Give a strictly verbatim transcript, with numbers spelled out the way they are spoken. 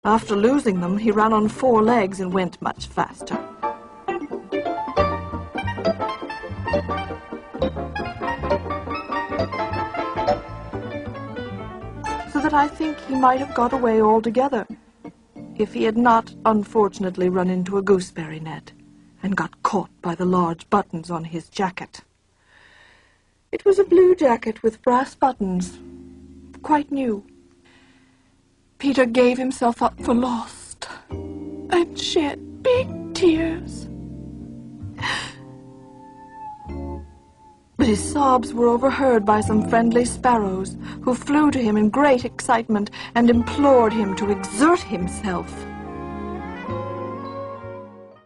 After losing them, he ran on four legs and went much faster. So that I think he might have got away altogether, if he had not unfortunately run into a gooseberry net and got caught by the large buttons on his jacket. It was a blue jacket with brass buttons, quite new. Peter gave himself up for lost and shed big tears. But his sobs were overheard by some friendly sparrows, who flew to him in great excitement and implored him to exert himself.